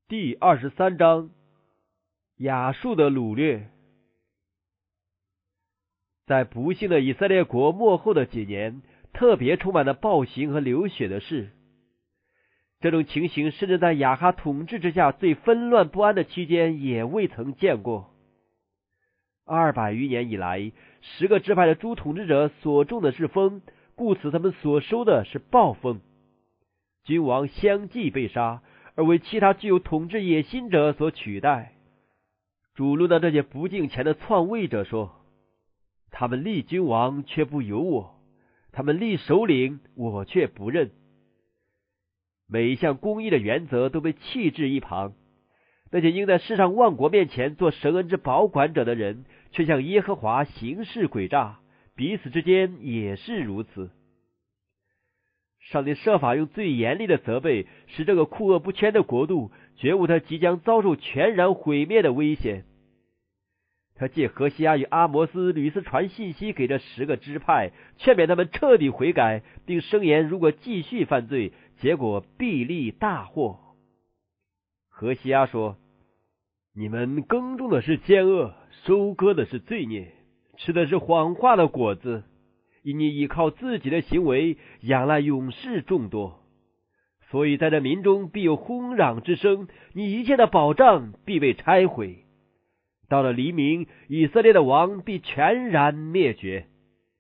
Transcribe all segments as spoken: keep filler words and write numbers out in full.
第二十三章，亚述的掳掠。在不幸的以色列国末后的几年，特别充满了暴行和流血的事。这种情形甚至在亚哈统治之下最纷乱不安的期间也未曾见过。二百余年以来，十个支派的诸统治者所种的是风，故此他们所收的是暴风。君王相继被杀，而为其他具有统治野心者所取代。主论到这些不敬虔的篡位者说，他们立君王却不由我，他们立首领我却不认。每一项公义的原则都被弃置一旁，那些应在世上万国面前做神恩之保管者的人，却向耶和华行事诡诈，彼此之间也是如此。上帝设法用最严厉的责备，使这个酷恶不圈的国度觉悟他即将遭受全然毁灭的危险。他借何西阿与阿摩斯屡次传信息给这十个支派，劝勉他们彻底悔改，并声言如果继续犯罪，结果必立大祸。何西阿说，你们耕种的是奸恶，收割的是罪孽，吃的是谎话的果子，因你依靠自己的行为，仰赖勇士众多，所以在这民中必有轰嚷之声，你一切的保障必被拆毁。到了黎明，以色列的王必全然灭绝。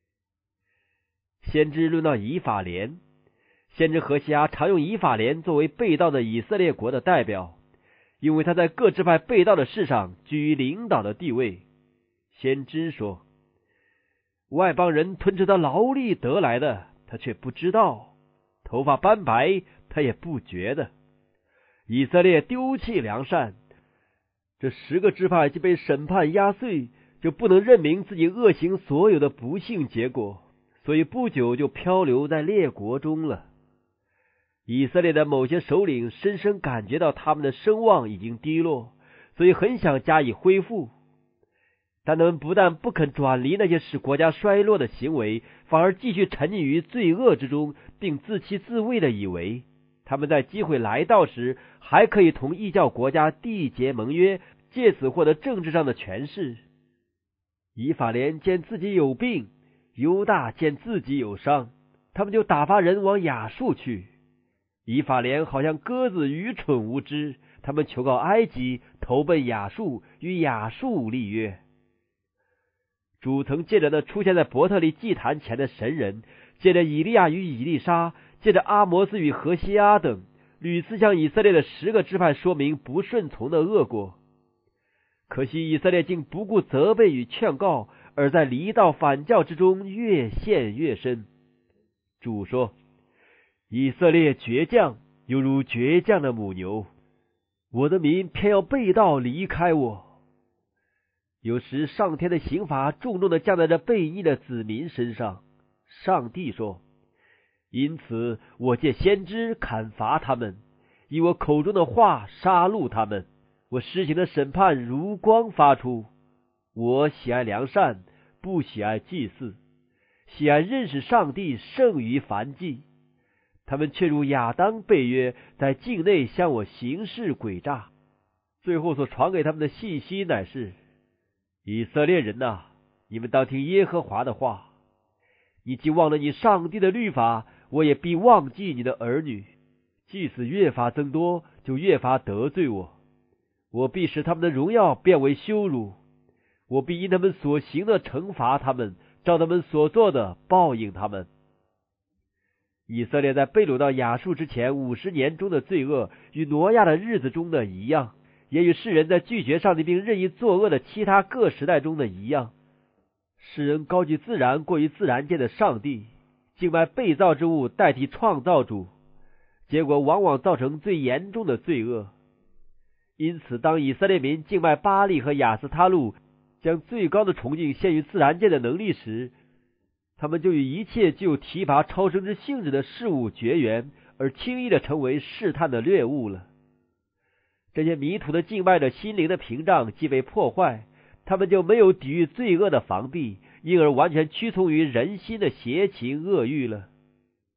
先知论到以法莲，先知何西阿常用以法莲作为背道的以色列国的代表，因为他在各支派背道的事上居于领导的地位。先知说，外邦人吞吃他劳力得来的，他却不知道；头发斑白，他也不觉得。以色列丢弃良善，这十个支派既被审判压碎，就不能认明自己恶行所有的不幸结果，所以不久就漂流在列国中了。以色列的某些首领深深感觉到他们的声望已经低落，所以很想加以恢复。但他们不但不肯转离那些使国家衰落的行为，反而继续沉溺于罪恶之中，并自欺自慰的以为他们在机会来到时，还可以同异教国家缔结盟约，借此获得政治上的权势。以法莲见自己有病，犹大见自己有伤，他们就打发人往亚述去。以法莲好像鸽子愚蠢无知，他们求告埃及，投奔亚述，与亚述立约。主曾借着那出现在伯特利祭坛前的神人，借着以利亚与以利沙，借着阿摩斯与何西阿等，屡次向以色列的十个支派说明不顺从的恶果。可惜以色列竟不顾责备与劝告，而在离道反教之中越陷越深。主说，以色列倔强，犹如倔强的母牛，我的民偏要背道离开我。有时上天的刑罚重重的降在这悖逆的子民身上。上帝说，因此我借先知砍伐他们，以我口中的话杀戮他们。我施行的审判如光发出。我喜爱良善，不喜爱祭祀，喜爱认识上帝胜于燔祭。他们却如亚当背约，在境内向我行事诡诈。最后所传给他们的信息乃是，以色列人哪、啊，你们当听耶和华的话。你既忘了你上帝的律法，我也必忘记你的儿女。祭司越发增多，就越发得罪我。我必使他们的荣耀变为羞辱。我必因他们所行的惩罚他们，照他们所做的报应他们。以色列在被掳到亚述之前五十年中的罪恶，与挪亚的日子中的一样，也与世人在拒绝上帝并任意作恶的其他各时代中的一样。世人高举自然过于自然界的上帝，敬拜被造之物代替创造主，结果往往造成最严重的罪恶。因此当以色列民敬拜巴力和亚斯他路，将最高的崇敬献于自然界的能力时，他们就与一切具有提拔超生之性质的事物绝缘，而轻易的成为试探的掠物了。这些迷途的敬拜者心灵的屏障既被破坏，他们就没有抵御罪恶的防壁，因而完全屈从于人心的邪情恶欲了。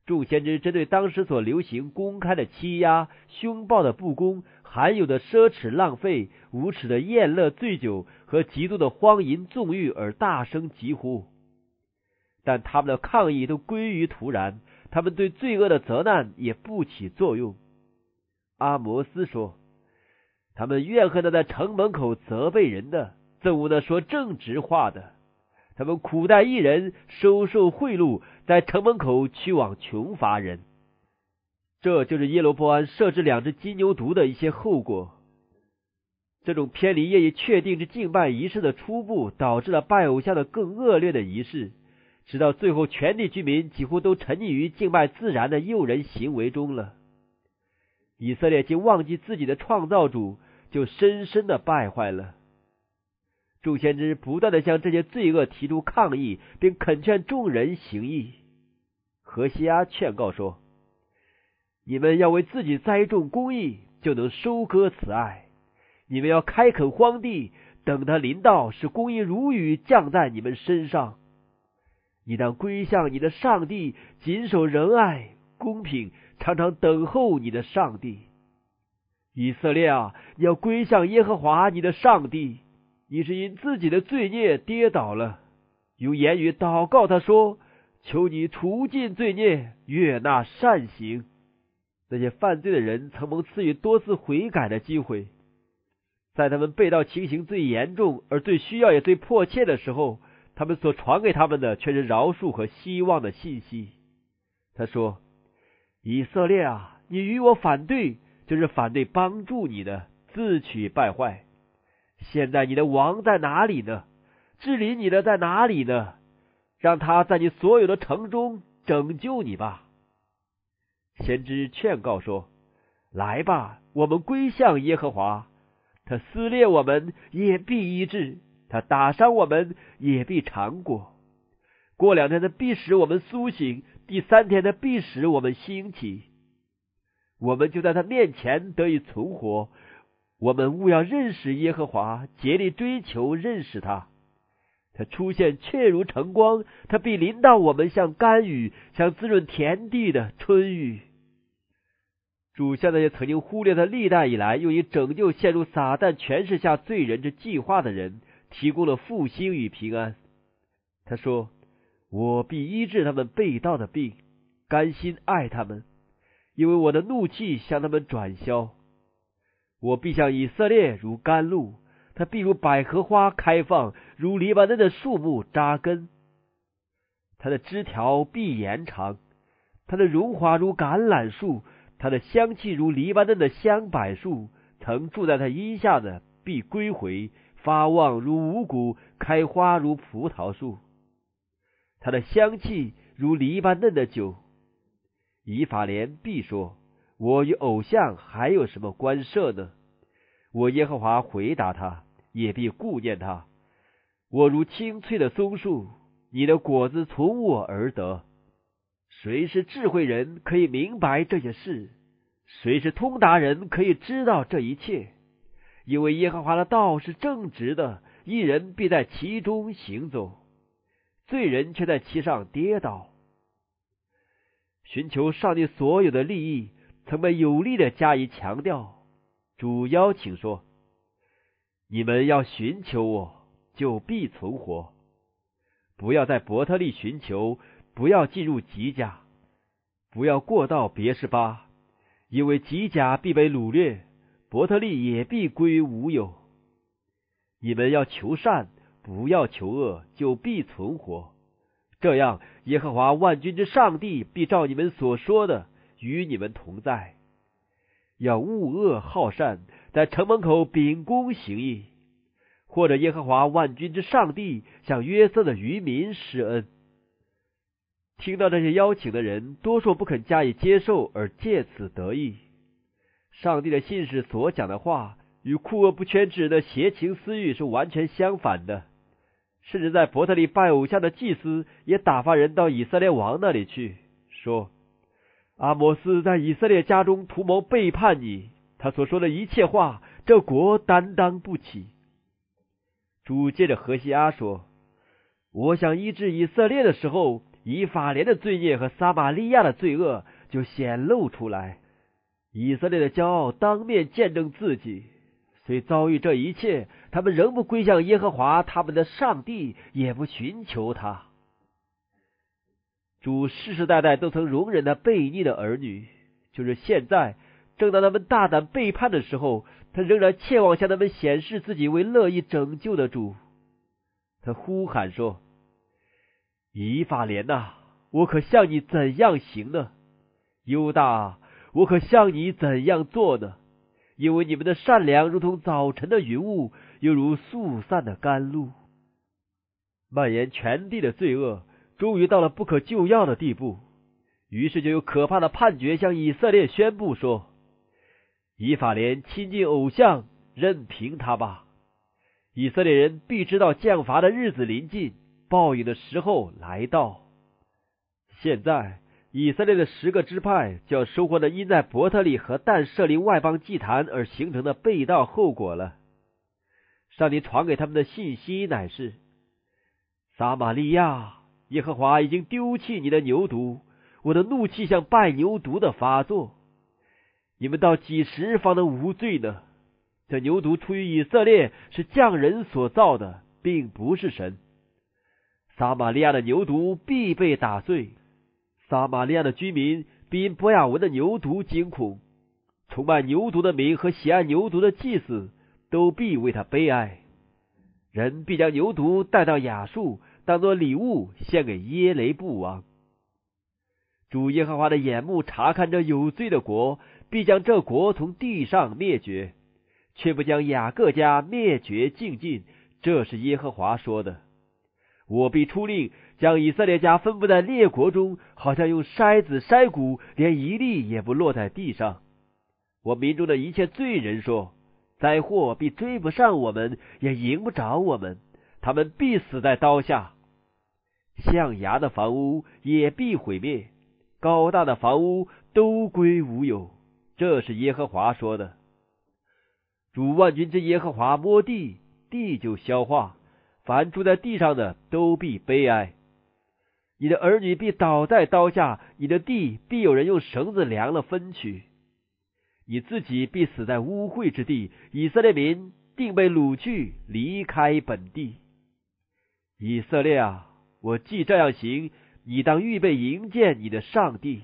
众先知针对当时所流行公开的欺压、凶暴的不公、罕有的奢侈浪费、无耻的宴乐醉酒和极度的荒淫纵欲而大声疾呼，但他们的抗议都归于突然，他们对罪恶的责难也不起作用。阿摩斯说，他们怨恨那在城门口责备人的，憎恶那说正直话的，他们苦待一人，收受贿赂，在城门口去往穷乏人。这就是耶罗波安设置两只金牛犊的一些后果。这种偏离业已确定之敬拜仪式的初步，导致了拜偶像的更恶劣的仪式，直到最后全地居民几乎都沉溺于敬拜自然的诱人行为中了。以色列竟忘记自己的创造主，就深深的败坏了。众先知不断的向这些罪恶提出抗议，并恳劝众人行义。何西阿劝告说，你们要为自己栽种公义，就能收割慈爱。你们要开垦荒地，等它临到，使公义如雨降在你们身上。你当归向你的上帝，谨守仁爱、公平，常常等候你的上帝。以色列啊，你要归向耶和华你的上帝。你是因自己的罪孽跌倒了，用言语祷告他说，求你除尽罪孽，悦纳善行。那些犯罪的人曾蒙赐予多次悔改的机会，在他们背道情形最严重而最需要也最迫切的时候，他们所传给他们的却是饶恕和希望的信息。他说，以色列啊，你与我反对，就是反对帮助你的，自取败坏。现在你的王在哪里呢？治理你的在哪里呢？让他在你所有的城中拯救你吧。先知劝告说，来吧，我们归向耶和华。他撕裂我们，也必医治；他打伤我们，也必尝过。过两天他必使我们苏醒，第三天他必使我们兴起。我们就在他面前得以存活。我们务要认识耶和华，竭力追求认识他。他出现确如晨光，他必临到我们，像甘雨，像滋润田地的春雨。主向那些曾经忽略的历代以来用以拯救陷入撒旦权势下罪人之计划的人提供了复兴与平安。他说，我必医治他们背道的病，甘心爱他们，因为我的怒气向他们转消。我必向以色列如甘露，它必如百合花开放，如黎巴嫩的树木扎根。它的枝条必延长，它的荣华如橄榄树，它的香气如黎巴嫩的香柏树。曾住在它荫下的必归回，发旺如五谷，开花如葡萄树。它的香气如黎巴嫩的酒。以法莲必说，我与偶像还有什么关涉呢？我耶和华回答他，也必顾念他。我如青翠的松树，你的果子从我而得。谁是智慧人，可以明白这些事？谁是通达人，可以知道这一切？因为耶和华的道是正直的，一人必在其中行走，罪人却在其上跌倒。寻求上帝所有的利益，曾被有力的加以强调。主邀请说，你们要寻求我，就必存活。不要在伯特利寻求，不要进入吉甲，不要过到别是巴，因为吉甲必被掳掠，伯特利也必归无有。你们要求善，不要求恶，就必存活。这样，耶和华万军之上帝必照你们所说的与你们同在。要恶恶好善，在城门口秉公行义，或者耶和华万军之上帝向约瑟的渔民施恩。听到这些邀请的人，多数不肯加以接受，而借此得益。上帝的信使所讲的话，与酷恶不全之人的邪情私欲是完全相反的。甚至在伯特利拜偶像的祭司也打发人到以色列王那里去，说，阿摩斯在以色列家中图谋背叛你，他所说的一切话，这国担当不起。主接着何西阿说，我想医治以色列的时候， 以法莲的罪孽和撒玛利亚的罪恶就显露出来。以色列的骄傲当面见证自己，虽遭遇这一切，他们仍不归向耶和华他们的上帝，也不寻求他。主世世代代都曾容忍那悖逆的儿女，就是现在正当他们大胆背叛的时候，他仍然切望向他们显示自己为乐意拯救的主。他呼喊说：以法莲啊，我可向你怎样行呢？犹大啊，我可向你怎样做呢？因为你们的善良如同早晨的云雾，又如速散的甘露。蔓延全地的罪恶终于到了不可救药的地步，于是就有可怕的判决向以色列宣布说：以法莲亲近偶像，任凭他吧。以色列人必知道降罚的日子临近，报应的时候来到。现在以色列的十个支派就要收获那因在伯特利和但设立外邦祭坛而形成的背道后果了。上帝传给他们的信息乃是：撒玛利亚，耶和华已经丢弃你的牛犊，我的怒气像拜牛犊的发作。你们到几时方能无罪呢？这牛犊出于以色列，是匠人所造的，并不是神。撒玛利亚的牛犊必被打碎，撒玛利亚的居民必因伯亚文的牛犊惊恐，崇拜牛犊的民和喜爱牛犊的祭司都必为他悲哀。人必将牛犊带到亚述，当作礼物献给耶雷布王。主耶和华的眼目察看这有罪的国，必将这国从地上灭绝，却不将雅各家灭绝净尽。这是耶和华说的。我必出令，将以色列家分布在列国中，好像用筛子筛谷，连一粒也不落在地上。我民中的一切罪人说：灾祸必追不上我们，也迎不着我们，他们必死在刀下。象牙的房屋也必毁灭，高大的房屋都归无有。这是耶和华说的。主万军之耶和华摸地，地就消化，凡住在地上的都必悲哀。你的儿女必倒在刀下，你的地必有人用绳子量了分取。你自己必死在污秽之地，以色列民定被掳去，离开本地。以色列啊，我既这样行，你当预备迎见你的上帝。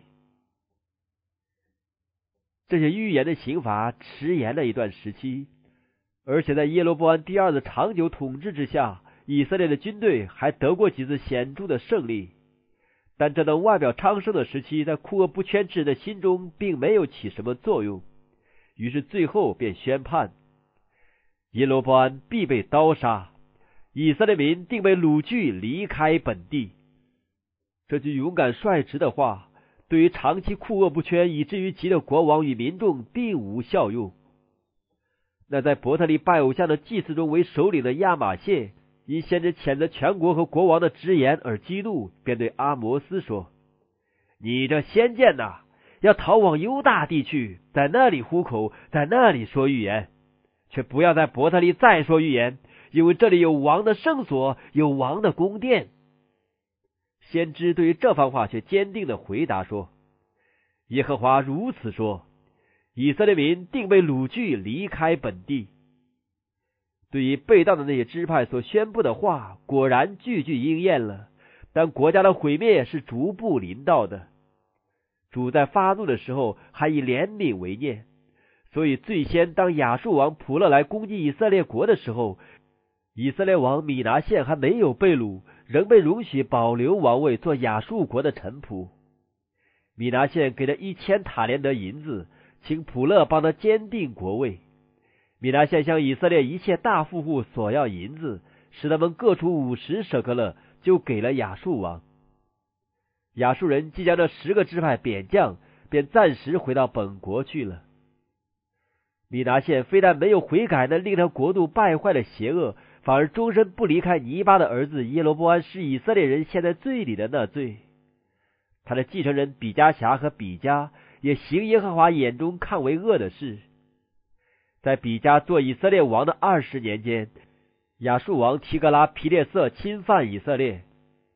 这些预言的刑罚迟延了一段时期，而且在耶罗波安第二的长久统治之下，以色列的军队还得过几次显著的胜利。但这段外表昌盛的时期，在库厄不全之人的心中并没有起什么作用，于是最后便宣判：耶罗波安必被刀杀，以色列民定被掳去，离开本地。这句勇敢率直的话，对于长期库厄不全以至于急的国王与民众并无效用。那在伯特利拜偶像的祭司中为首领的亚玛谢，因先知谴责全国和国王的直言而激怒，便对阿摩斯说：你这先见呐，要逃往犹大地去，在那里糊口，在那里说预言，却不要在伯特利再说预言，因为这里有王的圣所，有王的宫殿。先知对于这番话却坚定地回答说：耶和华如此说，以色列民定被掳去，离开本地。对于被盗的那些支派所宣布的话，果然句句应验了，但国家的毁灭是逐步临到的。主在发怒的时候还以怜悯为念，所以最先当亚述王普勒来攻击以色列国的时候，以色列王米拿现还没有被掳，仍被容许保留王位，做亚述国的臣仆。米拿现给了一千塔连德银子，请普勒帮他坚定国位。米拿现向以色列一切大富户索要银子，使他们各出五十舍客勒，就给了亚述王。亚述人既将这十个支派贬降，便暂时回到本国去了。米拿现非但没有悔改那令他国度败坏的邪恶，反而终身不离开尼巴的儿子耶罗波安使以色列人陷在罪里的那罪。他的继承人比加辖和比加也行耶和华眼中看为恶的事。在比加做以色列王的二十年间，亚述王提格拉皮列瑟侵犯以色列，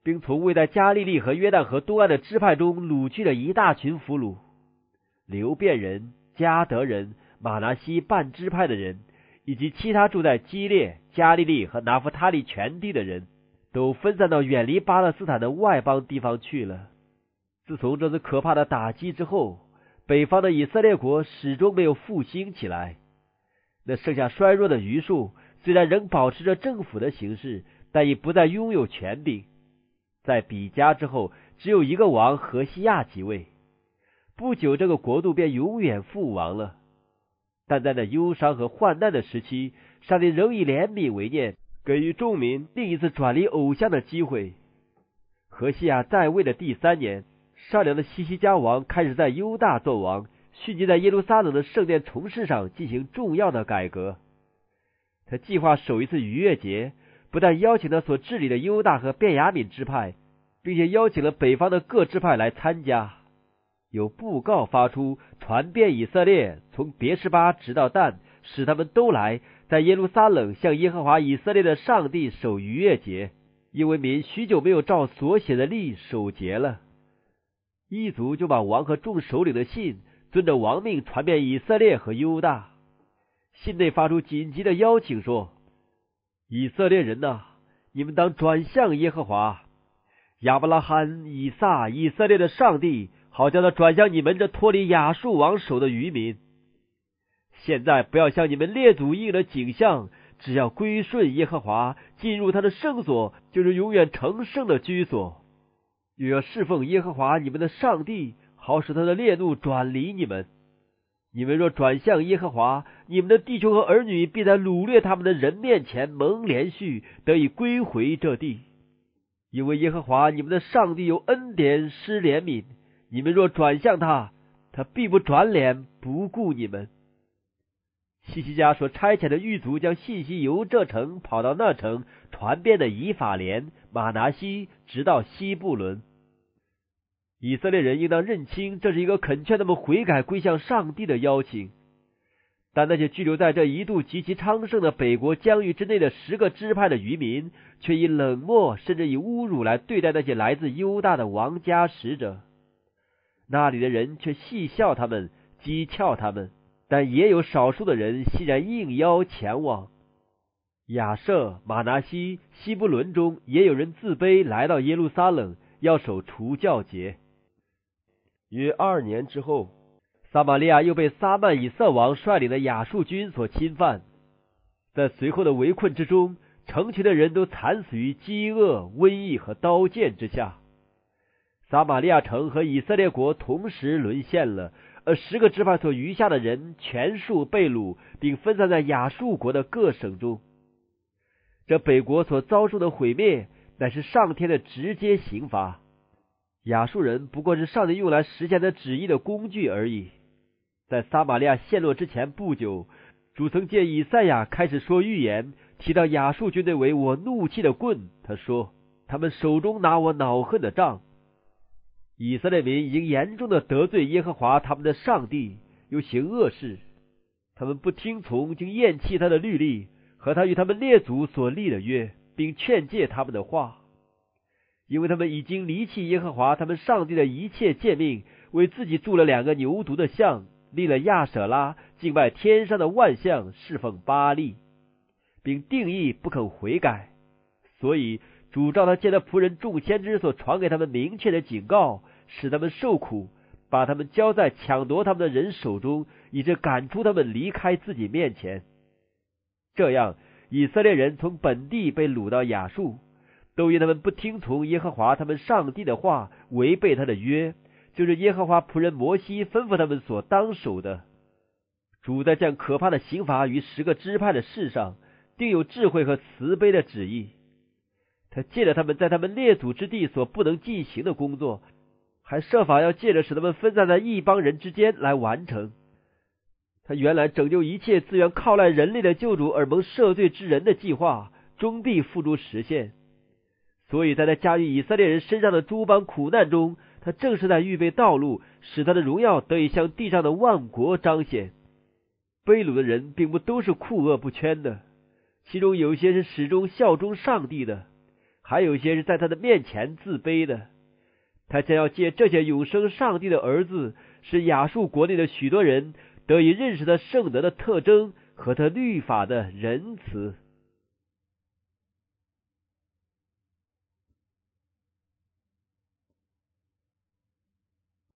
并从未在加利利和约旦河东岸的支派中掳去了一大群俘虏。流便人、迦得人、马拿西半支派的人，以及其他住在基列、加利利和拿弗他利全地的人，都分散到远离巴勒斯坦的外邦地方去了。自从这次可怕的打击之后，北方的以色列国始终没有复兴起来。那剩下衰弱的余数虽然仍保持着政府的形式，但已不再拥有权柄。在比加之后，只有一个王何西亚即位。不久，这个国度便永远覆亡了。但在那忧伤和患难的时期，上帝仍以怜悯为念，给予众民另一次转离偶像的机会。何西亚在位的第三年，善良的西西家王开始在犹大做王，迅即在耶路撒冷的圣殿重事上进行重要的改革。他计划首一次逾越节，不但邀请他所治理的犹大和便雅悯支派，并且邀请了北方的各支派来参加。有布告发出，传遍以色列，从别是巴直到但，使他们都来，在耶路撒冷向耶和华以色列的上帝守逾越节，因为民许久没有照所写的例守节了。一族就把王和众首领的信遵着王命传遍以色列和犹大。信内发出紧急的邀请说：以色列人哪，你们当转向耶和华，亚伯拉罕、以撒、以色列的上帝，好叫他转向你们这脱离亚述王手的渔民。现在不要向你们列祖应了景象，只要归顺耶和华，进入他的圣所，就是永远成圣的居所。又要侍奉耶和华你们的上帝，好使他的烈怒转离你们。你们若转向耶和华，你们的弟兄和儿女必在掳掠他们的人面前蒙连续，得以归回这地。因为耶和华你们的上帝有恩典施怜悯，你们若转向他，他必不转脸不顾你们。西西家所差遣的狱卒将信息由这城跑到那城，传遍了以法莲、马拿西，直到西布伦。以色列人应当认清，这是一个恳劝他们悔改归向上帝的邀请。但那些居留在这一度极其昌盛的北国疆域之内的十个支派的渔民，却以冷漠甚至以侮辱来对待那些来自犹大的王家使者。那里的人却戏笑他们，讥诮他们，但也有少数的人欣然应邀前往。亚舍、马拿西、西布伦中也有人自卑来到耶路撒冷，要守除酵节。约二年之后，撒玛利亚又被撒曼以色王率领的亚述军所侵犯。在随后的围困之中，成群的人都惨死于饥饿、瘟疫和刀剑之下。撒玛利亚城和以色列国同时沦陷了，而十个支派所余下的人全数被掳，并分散在亚述国的各省中。这北国所遭受的毁灭，乃是上天的直接刑罚。亚述人不过是上帝用来实现他旨意的工具而已。在撒玛利亚陷落之前不久，主曾借以赛亚开始说预言，提到亚述军队为我怒气的棍。他说：他们手中拿我恼恨的杖。以色列民已经严重的得罪耶和华他们的上帝，又行恶事。他们不听从，竟厌弃他的律例和他与他们列祖所立的约，并劝诫他们的话。因为他们已经离弃耶和华他们上帝的一切诫命，为自己铸了两个牛犊的像，立了亚舍拉，敬拜天上的万象，侍奉巴力，并定义不肯悔改。所以主照他借他仆人众先知所传给他们明确的警告，使他们受苦，把他们交在抢夺他们的人手中，以致赶出他们离开自己面前。这样以色列人从本地被掳到亚述，都因他们不听从耶和华他们上帝的话，违背他的约，就是耶和华仆人摩西吩咐他们所当守的。主在降可怕的刑罚于十个支派的事上，定有智慧和慈悲的旨意。他借着他们在他们列祖之地所不能进行的工作，还设法要借着使他们分散在异邦人之间来完成。他原来拯救一切自愿靠赖人类的救主而蒙赦罪之人的计划，终必付诸实现。所以在他加于以色列人身上的诸般苦难中，他正是在预备道路，使他的荣耀得以向地上的万国彰显。被掳的人并不都是酷恶不圈的，其中有些是始终效忠上帝的， 还有些是在他的面前自卑的。他将要借这些永生上帝的儿子，使亚述国内的许多人得以认识他圣德的特征和他律法的仁慈。